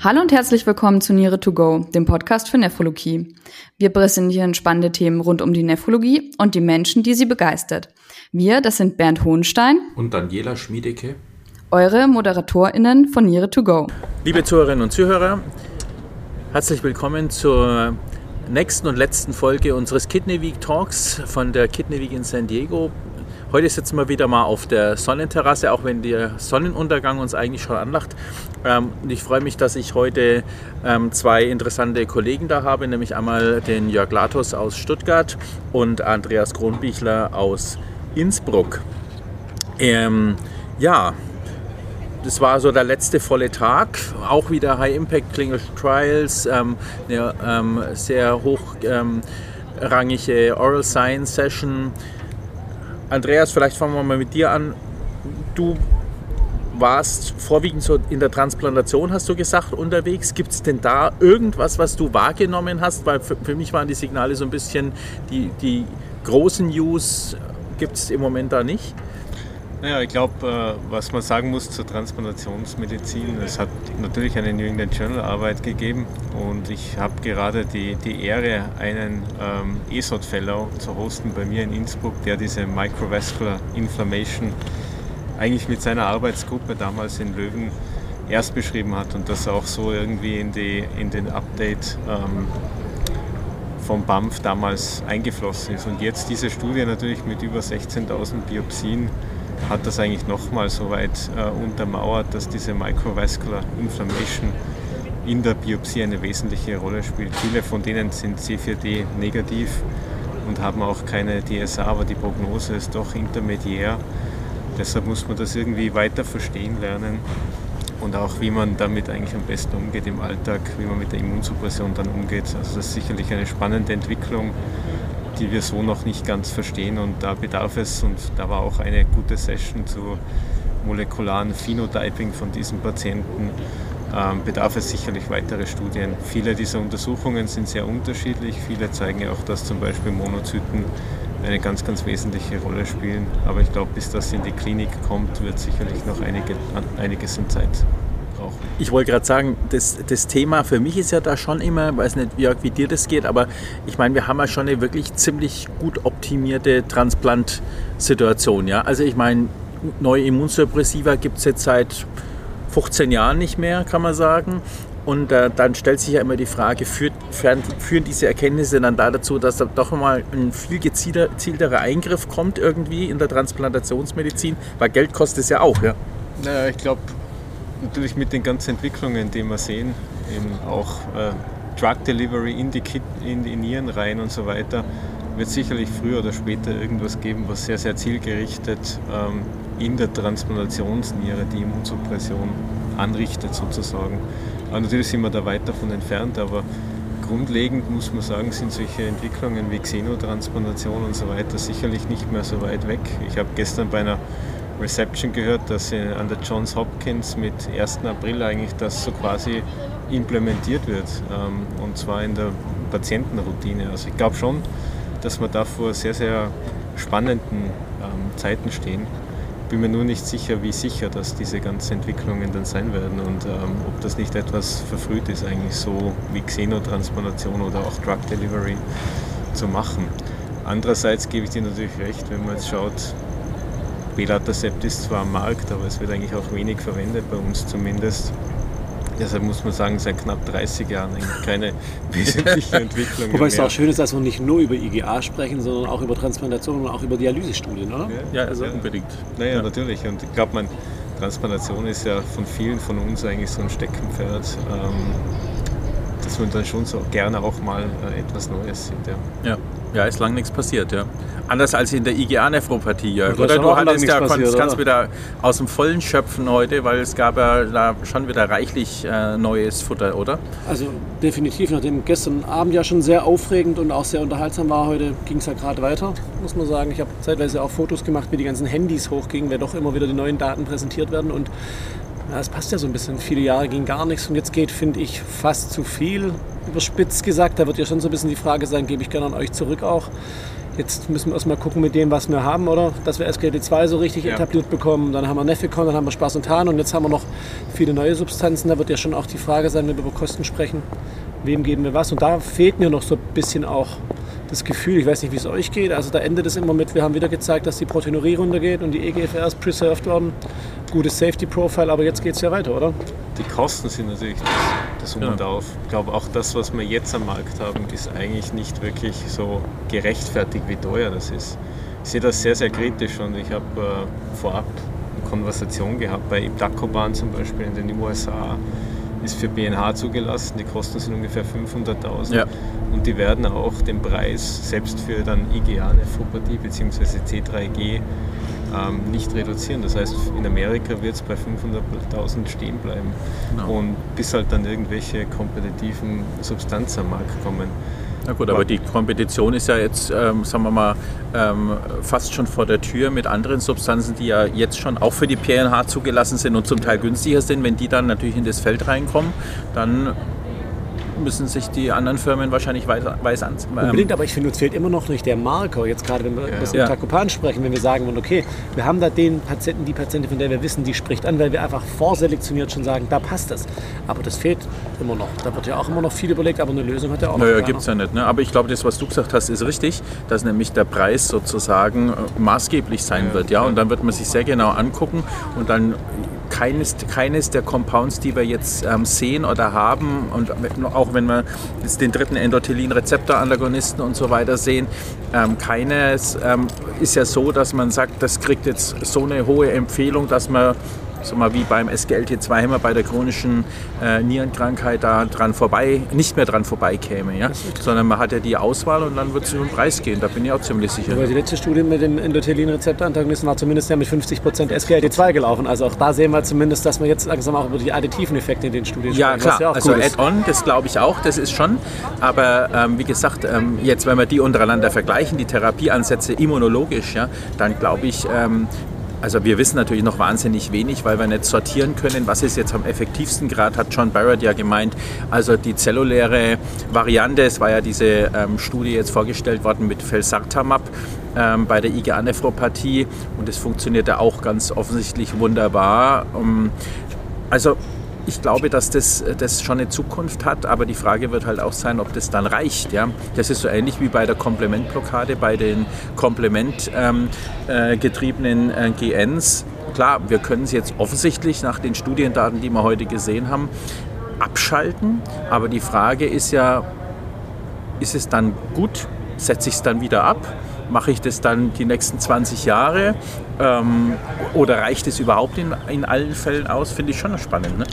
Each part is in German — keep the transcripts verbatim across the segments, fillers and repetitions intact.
Hallo und herzlich willkommen zu Niere to go, dem Podcast für Nephrologie. Wir präsentieren spannende Themen rund um die Nephrologie und die Menschen, die sie begeistert. Wir, das sind Bernd Hohenstein und Daniela Schmiedecke, eure ModeratorInnen von Niere to go. Liebe Zuhörerinnen und Zuhörer, herzlich willkommen zur nächsten und letzten Folge unseres Kidney Week Talks von der Kidney Week in San Diego. Heute sitzen wir wieder mal auf der Sonnenterrasse, auch wenn der Sonnenuntergang uns eigentlich schon anlacht. Ähm, und ich freue mich, dass ich heute ähm, zwei interessante Kollegen da habe, nämlich einmal den Jörg Latos aus Stuttgart und Andreas Kronbichler aus Innsbruck. Ähm, ja, das war so der letzte volle Tag, auch wieder High Impact Clinical Trials, ähm, eine ähm, sehr hochrangige ähm, Oral Science Session. Andreas, vielleicht fangen wir mal mit dir an. Du warst vorwiegend so in der Transplantation, hast du gesagt, unterwegs. Gibt es denn da irgendwas, was du wahrgenommen hast? Weil für, für mich waren die Signale so ein bisschen, die, die großen News gibt es im Moment da nicht. Naja, ich glaube, was man sagen muss zur Transplantationsmedizin, es hat natürlich eine New England Journal Arbeit gegeben und ich habe gerade die, die Ehre, einen ähm, E S O T Fellow zu hosten bei mir in Innsbruck, der diese Microvascular Inflammation eigentlich mit seiner Arbeitsgruppe damals in Löwen erst beschrieben hat und das auch so irgendwie in, die, in den Update ähm, vom B A M F damals eingeflossen ist. Und jetzt diese Studie natürlich mit über sechzehntausend Biopsien hat das eigentlich nochmal so weit äh, untermauert, dass diese Microvascular Inflammation in der Biopsie eine wesentliche Rolle spielt. Viele von denen sind C vier D negativ und haben auch keine D S A, aber die Prognose ist doch intermediär. Deshalb muss man das irgendwie weiter verstehen lernen und auch wie man damit eigentlich am besten umgeht im Alltag, wie man mit der Immunsuppression dann umgeht. Also das ist sicherlich eine spannende Entwicklung, die wir so noch nicht ganz verstehen und da bedarf es, und da war auch eine gute Session zu molekularen Phenotyping von diesen Patienten, ähm, bedarf es sicherlich weitere Studien. Viele dieser Untersuchungen sind sehr unterschiedlich, viele zeigen ja auch, dass zum Beispiel Monozyten eine ganz, ganz wesentliche Rolle spielen, aber ich glaube, bis das in die Klinik kommt, wird sicherlich noch einige, einiges an Zeit brauchen. Ich wollte gerade sagen, das, das Thema für mich ist ja da schon immer, ich weiß nicht, Jörg, wie dir das geht, aber ich meine, wir haben ja schon eine wirklich ziemlich gut optimierte Transplant-Situation. Ja? Also ich meine, neue Immunsuppressiva gibt es jetzt seit fünfzehn Jahren nicht mehr, kann man sagen. Und äh, dann stellt sich ja immer die Frage, führt, führen diese Erkenntnisse dann da dazu, dass da doch mal ein viel gezielterer Eingriff kommt irgendwie in der Transplantationsmedizin? Weil Geld kostet es ja auch, ja? Naja, ich glaube, natürlich mit den ganzen Entwicklungen, die wir sehen, eben auch äh, Drug Delivery in die, Kid, in die Nieren rein und so weiter, wird sicherlich früher oder später irgendwas geben, was sehr, sehr zielgerichtet ähm, in der Transplantationsniere die Immunsuppression anrichtet sozusagen. Aber natürlich sind wir da weit davon entfernt, aber grundlegend muss man sagen, sind solche Entwicklungen wie Xenotransplantation und so weiter sicherlich nicht mehr so weit weg. Ich habe gestern bei einer Reception gehört, dass an der Johns Hopkins mit ersten April eigentlich das so quasi implementiert wird, und zwar in der Patientenroutine. Also ich glaube schon, dass wir da vor sehr, sehr spannenden Zeiten stehen. Ich bin mir nur nicht sicher, wie sicher dass diese ganzen Entwicklungen dann sein werden und ähm, ob das nicht etwas verfrüht ist, eigentlich so wie Xenotransplantation oder auch Drug Delivery zu machen. Andererseits gebe ich dir natürlich recht, wenn man jetzt schaut, Belatacept ist zwar am Markt, aber es wird eigentlich auch wenig verwendet, bei uns zumindest. Deshalb muss man sagen, seit knapp dreißig Jahren eigentlich keine wesentliche Entwicklung. Wobei es auch schön ist, dass wir nicht nur über I G A sprechen, sondern auch über Transplantation und auch über Dialysestudien, oder? Ja, also ja, unbedingt. Naja, ja. Natürlich. Und ich glaube, Transplantation ist ja von vielen von uns eigentlich so ein Steckenpferd, ähm, dass man dann schon so gerne auch mal äh, etwas Neues sieht. Ja. Ja. Ja, ist lange nichts passiert, ja. Anders als in der I G A-Nephropathie, Jörg. Oder du hattest ja, passiert, kannst wieder aus dem Vollen schöpfen heute, weil es gab ja da schon wieder reichlich äh, neues Futter, oder? Also definitiv, nachdem gestern Abend ja schon sehr aufregend und auch sehr unterhaltsam war, heute ging es ja gerade weiter, muss man sagen. Ich habe zeitweise auch Fotos gemacht, wie die ganzen Handys hochgingen, weil doch immer wieder die neuen Daten präsentiert werden und ja, es passt ja so ein bisschen. Viele Jahre ging gar nichts und jetzt geht, finde ich, fast zu viel. Überspitzt gesagt, da wird ja schon so ein bisschen die Frage sein, gebe ich gerne an euch zurück auch. Jetzt müssen wir erstmal gucken mit dem, was wir haben, oder? Dass wir S G L T zwei so richtig ja. etabliert bekommen. Dann haben wir Nefecon, dann haben wir Sparsentan und jetzt haben wir noch viele neue Substanzen. Da wird ja schon auch die Frage sein, wenn wir über Kosten sprechen, wem geben wir was? Und da fehlt mir noch so ein bisschen auch das Gefühl, ich weiß nicht, wie es euch geht. Also da endet es immer mit, wir haben wieder gezeigt, dass die Proteinurie runtergeht und die E G F Rs preserved werden. Gutes Safety Profile, aber jetzt geht es ja weiter, oder? Die Kosten sind natürlich das, das Um und Auf. Ich glaube, auch das, was wir jetzt am Markt haben, ist eigentlich nicht wirklich so gerechtfertigt, wie teuer das ist. Ich sehe das sehr, sehr kritisch und ich habe äh, vorab eine Konversation gehabt bei Iptacopan zum Beispiel in den U S A. Ist für B N H zugelassen, die Kosten sind ungefähr fünfhunderttausend ja. und die werden auch den Preis selbst für dann I G A-Nephropathie bzw. C drei G ähm, nicht reduzieren. Das heißt, in Amerika wird es bei fünfhunderttausend stehen bleiben genau. und bis halt dann irgendwelche kompetitiven Substanzen am Markt kommen. Na gut, aber die Kompetition ist ja jetzt, ähm, sagen wir mal, ähm, fast schon vor der Tür mit anderen Substanzen, die ja jetzt schon auch für die P N H zugelassen sind und zum Teil günstiger sind. Wenn die dann natürlich in das Feld reinkommen, dann müssen sich die anderen Firmen wahrscheinlich weiter, weiß an. Ähm Unbedingt, aber ich finde, uns fehlt immer noch nicht der Marker. Jetzt gerade, wenn wir ja. über das Iptacopan sprechen, wenn wir sagen, okay, wir haben da den Patienten, die Patientin, von der wir wissen, die spricht an, weil wir einfach vorselektioniert schon sagen, da passt das. Aber das fehlt immer noch. Da wird ja auch immer noch viel überlegt, aber eine Lösung hat ja auch noch. Naja, gibt es ja nicht. Ne? Aber ich glaube, das, was du gesagt hast, ist richtig, dass nämlich der Preis sozusagen maßgeblich sein ja, wird. Ja? Und dann wird man sich sehr genau angucken und dann Keines, keines der Compounds, die wir jetzt ähm, sehen oder haben, und auch wenn wir jetzt den dritten Endothelin-Rezeptor-Antagonisten und so weiter sehen, ähm, keines ähm, ist ja so, dass man sagt, das kriegt jetzt so eine hohe Empfehlung, dass man so mal wie beim S G L T zwei Hämmer bei der chronischen äh, Nierenkrankheit da dran vorbei, nicht mehr dran vorbeikäme, ja? Sondern man hat ja die Auswahl und dann wird es über den Preis gehen, da bin ich auch ziemlich sicher. Aber die letzte Studie mit dem Endothelin-Rezeptor-Antagonisten war zumindest ja mit fünfzig Prozent S G L T zwei gelaufen, also auch da sehen wir zumindest, dass wir jetzt langsam auch über die additiven Effekte in den Studien ja, sprechen. klar. Ja, also Add-on, das glaube ich auch, das ist schon, aber ähm, wie gesagt, ähm, jetzt wenn wir die untereinander vergleichen, die Therapieansätze immunologisch, ja, dann glaube ich, ähm, also wir wissen natürlich noch wahnsinnig wenig, weil wir nicht sortieren können, was ist jetzt am effektivsten Grad, hat John Barrett ja gemeint. Also die zelluläre Variante, es war ja diese ähm, Studie jetzt vorgestellt worden mit Felzartamab ähm, bei der I G A-Nephropathie und das funktionierte auch ganz offensichtlich wunderbar. Um, also ich glaube, dass das, das schon eine Zukunft hat, aber die Frage wird halt auch sein, ob das dann reicht. Ja? Das ist so ähnlich wie bei der Komplementblockade, bei den komplementgetriebenen äh, äh, G Ns. Klar, wir können es jetzt offensichtlich nach den Studiendaten, die wir heute gesehen haben, abschalten, aber die Frage ist ja, ist es dann gut, setze ich es dann wieder ab? Mache ich das dann die nächsten zwanzig Jahre ähm, oder reicht es überhaupt in, in allen Fällen aus? Finde ich schon spannend. Ne?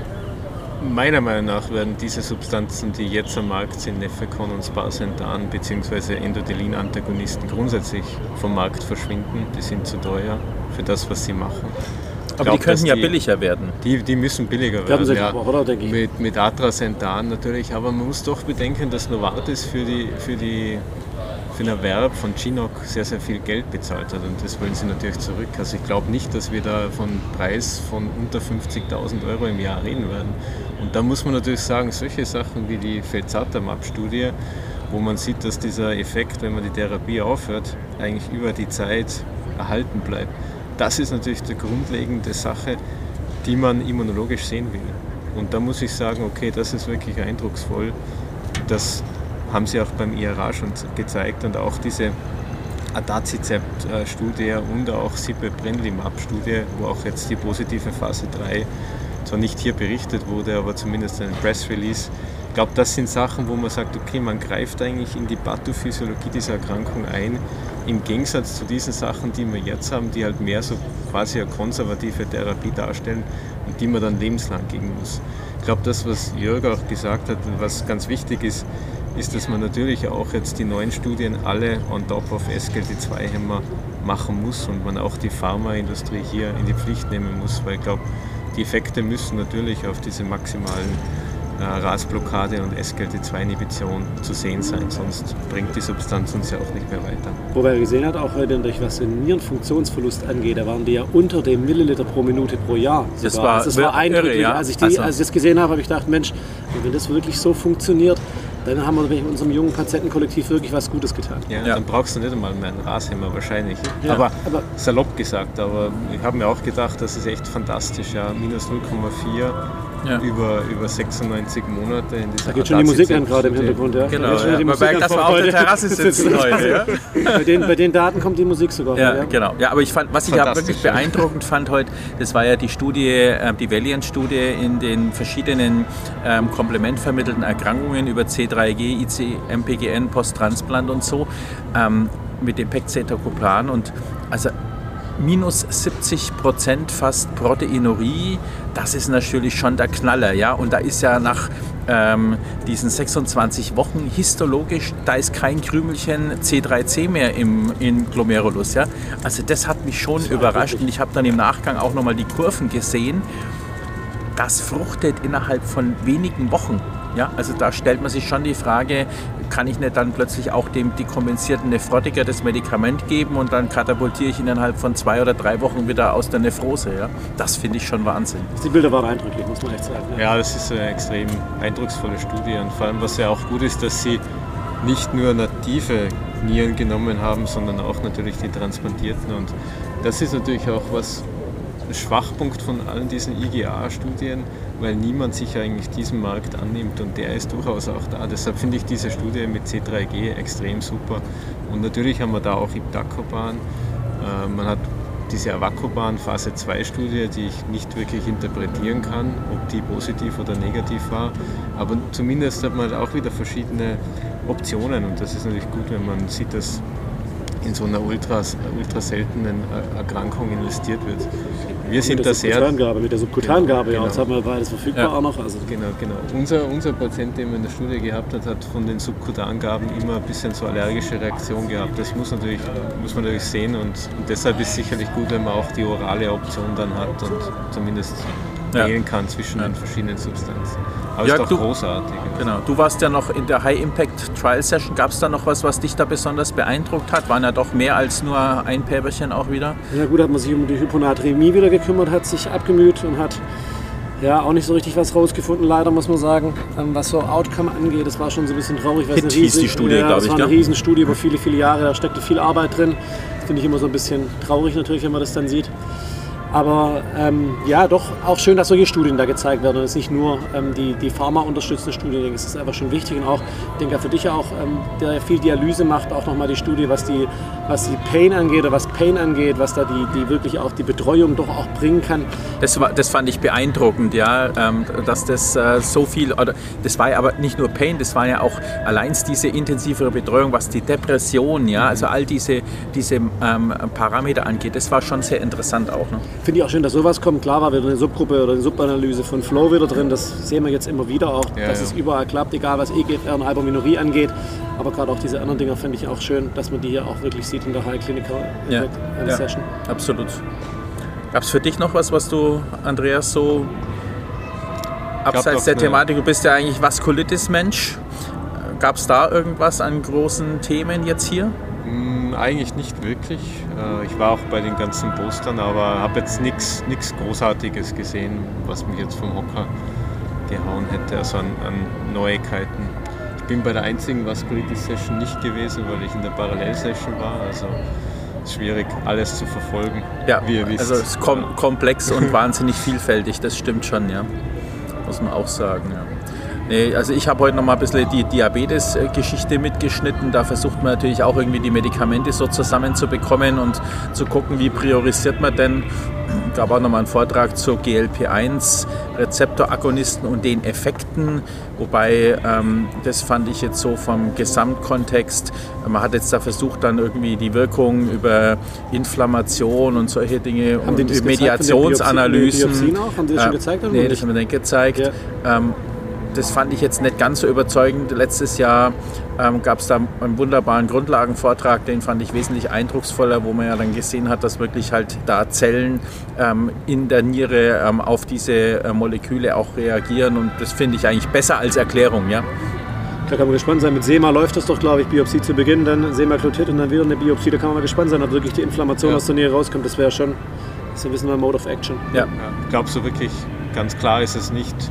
Meiner Meinung nach werden diese Substanzen, die jetzt am Markt sind, Nefecon und Sparsentan bzw. Endothelin-Antagonisten grundsätzlich vom Markt verschwinden. Die sind zu teuer für das, was sie machen. Aber glaub, die könnten ja die, billiger werden. Die, die müssen billiger werden, ja. Auch, oder, denke ich. Mit, mit Atrasentan natürlich. Aber man muss doch bedenken, dass Novartis für die, für die für den Erwerb von Chinook sehr, sehr viel Geld bezahlt hat und das wollen sie natürlich zurück. Also ich glaube nicht, dass wir da von Preis von unter fünfzigtausend Euro im Jahr reden werden. Und da muss man natürlich sagen, solche Sachen wie die Felzartamab-Studie, wo man sieht, dass dieser Effekt, wenn man die Therapie aufhört, eigentlich über die Zeit erhalten bleibt. Das ist natürlich die grundlegende Sache, die man immunologisch sehen will. Und da muss ich sagen, okay, das ist wirklich eindrucksvoll. Das haben sie auch beim I R A schon gezeigt und auch diese Atacicept-Studie und auch Sibeprenlimab-Studie, wo auch jetzt die positive Phase drei zwar nicht hier berichtet wurde, aber zumindest ein Press Release. Ich glaube, das sind Sachen, wo man sagt, okay, man greift eigentlich in die Pathophysiologie dieser Erkrankung ein, im Gegensatz zu diesen Sachen, die wir jetzt haben, die halt mehr so quasi eine konservative Therapie darstellen und die man dann lebenslang geben muss. Ich glaube, das, was Jörg auch gesagt hat, was ganz wichtig ist, ist, dass man natürlich auch jetzt die neuen Studien alle on top of S G L T zwei Hämmer machen muss und man auch die Pharmaindustrie hier in die Pflicht nehmen muss, weil ich glaube, die Effekte müssen natürlich auf diese maximalen äh, R A S-Blockade und S G L T zwei Inhibition zu sehen sein, sonst bringt die Substanz uns ja auch nicht mehr weiter. Wobei er gesehen hat, auch heute, was den Nierenfunktionsverlust angeht, da waren die ja unter dem Milliliter pro Minute pro Jahr. Sogar. Das war, also das war eindrücklich. Ja? Als, ich die, also. als ich das gesehen habe, habe ich gedacht, Mensch, wenn das wirklich so funktioniert, dann haben wir unserem jungen Patientenkollektiv wirklich was Gutes getan. Ja, Ja. dann brauchst du nicht einmal mehr einen Rashämmer wahrscheinlich. Ja, aber, aber- salopp gesagt, aber ich habe mir auch gedacht, das ist echt fantastisch. Ja. Minus null Komma vier Ja. über, über sechsundneunzig Monate in dieser Da geht schon die Musik an gerade im Hintergrund. Ja. Genau, Da geht schon ja. die Man Musik merkt, an dass wir vor auf der Freude. Terrasse sitzen heute. Ja? Bei den, bei den Daten kommt die Musik sogar. Ja, genau. Ja, aber ich fand, was ich ja Fantastisch, wirklich ja. beeindruckend fand heute, das war ja die Studie, äh, die Valiant-Studie in den verschiedenen ähm, komplementvermittelten Erkrankungen über C drei G, I C M P G N, Posttransplant und so, ähm, mit dem Pegcetacoplan und also minus siebzig Prozent fast Proteinurie, das ist natürlich schon der Knaller, ja. Und da ist ja nach ähm, diesen sechsundzwanzig Wochen histologisch, da ist kein Krümelchen C drei C mehr im, im Glomerulus, ja. Also das hat mich schon überrascht und ich habe dann im Nachgang auch nochmal die Kurven gesehen. Das fruchtet innerhalb von wenigen Wochen. Ja, also da stellt man sich schon die Frage, kann ich nicht dann plötzlich auch dem dekompensierten Nephrotiker das Medikament geben und dann katapultiere ich ihn innerhalb von zwei oder drei Wochen wieder aus der Nephrose. Ja? Das finde ich schon Wahnsinn. Die Bilder waren eindrücklich, muss man echt sagen. Ja. Ja, das ist eine extrem eindrucksvolle Studie und vor allem, was ja auch gut ist, dass sie nicht nur native Nieren genommen haben, sondern auch natürlich die transplantierten und das ist natürlich auch was, ein Schwachpunkt von allen diesen I G A-Studien, weil niemand sich eigentlich diesem Markt annimmt und der ist durchaus auch da. Deshalb finde ich diese Studie mit C drei G extrem super. Und natürlich haben wir da auch Iptacopan. Äh, man hat diese Avacopan Phase zwei Studie, die ich nicht wirklich interpretieren kann, ob die positiv oder negativ war. Aber zumindest hat man auch wieder verschiedene Optionen und das ist natürlich gut, wenn man sieht, dass in so einer ultra, ultra seltenen Erkrankung investiert wird. Wir sind mit da der sehr... Subkutangabe, mit der Subkutangabe, Genau, ja, jetzt haben wir beides verfügbar Ja. auch noch. Also Genau, genau. Unser, unser Patient, den wir in der Studie gehabt hat, hat von den Subkutangaben immer ein bisschen so allergische Reaktion gehabt. Das muss, natürlich, muss man natürlich sehen und, und deshalb ist es sicherlich gut, wenn man auch die orale Option dann hat und zumindest Ja. wählen kann zwischen den verschiedenen Substanzen. Aber Ja, ist doch du- großartig. Genau. Du warst ja noch in der High-Impact-Trial-Session. Gab es da noch was, was dich da besonders beeindruckt hat? Waren ja doch mehr als nur ein Päberchen auch wieder. ja gut, hat man sich um die Hyponatremie wieder gekümmert, hat sich abgemüht und hat ja auch nicht so richtig was rausgefunden, leider muss man sagen, ähm, was so Outcome angeht. Das war schon so ein bisschen traurig. weil es Hit eine hieß die riesen- Studie, ja, glaub das ich, war eine gell? Riesenstudie über viele, viele Jahre, da steckte viel Arbeit drin. Das finde ich immer so ein bisschen traurig natürlich, wenn man das dann sieht. Aber ähm, ja, doch auch schön, dass solche Studien da gezeigt werden und es nicht nur ähm, die, die Pharma-unterstützende Studie. Ich denke, es ist einfach schon wichtig und auch, ich denke für dich auch, ähm, der ja viel Dialyse macht, auch nochmal die Studie, was die, was die Pain angeht oder was Pain angeht, was da die, die wirklich auch die Betreuung doch auch bringen kann. Das, war, das fand ich beeindruckend, ja, ähm, dass das äh, so viel, oder das war ja aber nicht nur Pain, das war ja auch allein diese intensivere Betreuung, was die Depression, ja, also all diese, diese ähm, Parameter angeht, das war schon sehr interessant auch. Ne? Finde ich auch schön, dass sowas kommt. Klar war wieder eine Subgruppe oder eine Subanalyse von Flow wieder drin. Das sehen wir jetzt immer wieder auch, Ja, dass ja. es überall klappt, egal was E G F R und Albuminurie angeht. Aber gerade auch diese anderen Dinger finde ich auch schön, dass man die hier auch wirklich sieht in der High Clinical Ja, ja. ja. Session. Absolut. Gab es für dich noch was, was du, Andreas, so abseits doch der eine- Thematik, du bist ja eigentlich Vaskulitis-Mensch, gab es da irgendwas an großen Themen jetzt hier? Mm, Eigentlich nicht wirklich. Äh, Ich war auch bei den ganzen Postern, aber habe jetzt nichts Großartiges gesehen, was mich jetzt vom Hocker gehauen hätte, also an, an Neuigkeiten. Ich bin bei der einzigen Vaskulitis-Session nicht gewesen, weil ich in der Parallel-Session war. Also es ist schwierig, alles zu verfolgen, Ja, wie ihr wisst. also es ist kom komplex und wahnsinnig vielfältig, das stimmt schon, ja. Muss man auch sagen, ja. Nee, also ich habe heute noch mal ein bisschen die Diabetes-Geschichte mitgeschnitten. Da versucht man natürlich auch irgendwie die Medikamente so zusammenzubekommen und zu gucken, wie priorisiert man denn. Es gab auch noch mal einen Vortrag zu G L P eins Rezeptoragonisten und den Effekten, wobei ähm, das fand ich jetzt so vom Gesamtkontext. Man hat jetzt da versucht, dann irgendwie die Wirkung über Inflammation und solche Dinge Haben die und das gezeigt von den Mediationsanalysen. Biopsien- Biopsien auch? Haben die das schon gezeigt oder Nee, nicht? das haben wir nicht gezeigt. Ja. Ähm, das fand ich jetzt nicht ganz so überzeugend. Letztes Jahr ähm, gab es da einen wunderbaren Grundlagenvortrag, den fand ich wesentlich eindrucksvoller, wo man ja dann gesehen hat, dass wirklich halt da Zellen ähm, in der Niere ähm, auf diese äh, Moleküle auch reagieren und das finde ich eigentlich besser als Erklärung. Ja? Da kann man gespannt sein. Mit SEMA läuft das doch, glaube ich, Biopsie zu Beginn, dann Semaglutid und dann wieder eine Biopsie. Da kann man mal gespannt sein, ob wirklich die Inflammation Ja. aus der Niere rauskommt. Das wäre schon, so wissen wir, Mode of Action. Ja. Ja, ich glaube, so wirklich ganz klar ist es nicht,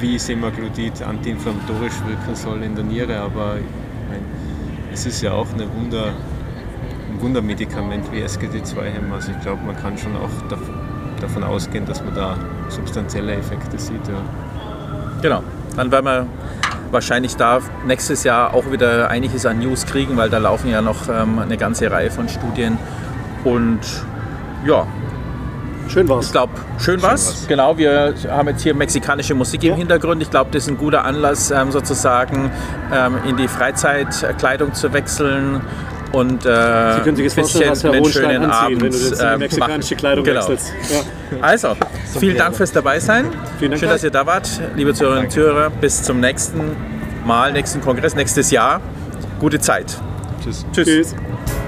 wie Semaglutid antiinflammatorisch wirken soll in der Niere, aber ich mein, es ist ja auch eine Wunder, ein Wundermedikament wie S G D zwei Hämmer. Also ich glaube, man kann schon auch davon, davon ausgehen, dass man da substanzielle Effekte sieht. Ja. Genau, dann werden wir wahrscheinlich da nächstes Jahr auch wieder einiges an News kriegen, weil da laufen ja noch ähm, eine ganze Reihe von Studien und ja. Schön war's. Ich glaube, schön war's. Schön war's. Genau, wir haben jetzt hier mexikanische Musik Ja. im Hintergrund. Ich glaube, das ist ein guter Anlass, ähm, sozusagen ähm, in die Freizeitkleidung zu wechseln und äh, Sie können sich jetzt vorstellen, was Herr einen Hohenstein schönen anziehen, Abend wenn du jetzt in die ähm, mexikanische machen. Kleidung Genau. wechselst. Ja. Also, vielen Dank fürs Dabeisein. Vielen Dank. Schön, dass ihr da wart, liebe Zuhörerinnen und Zuhörer. Bis zum nächsten Mal, nächsten Kongress, nächstes Jahr. Gute Zeit. Tschüss. Tschüss. Tschüss.